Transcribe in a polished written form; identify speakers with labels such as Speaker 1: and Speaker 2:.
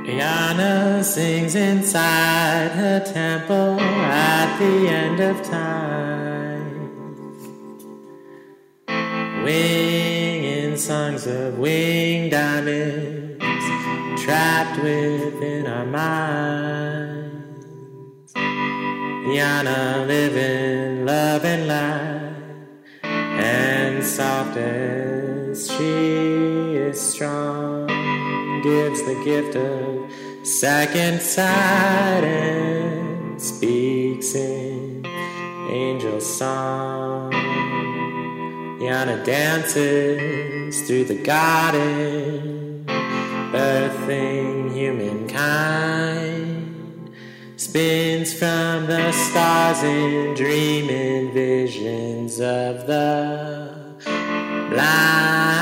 Speaker 1: Yana sings inside her temple at the end of time, winging songs of winged diamonds trapped within our minds. Yana living love and light, and soft as she is strong, gives the gift of second sight and speaks in angel song. Yana dances through the garden, birthing humankind, spins from the stars in dreaming visions of the blind.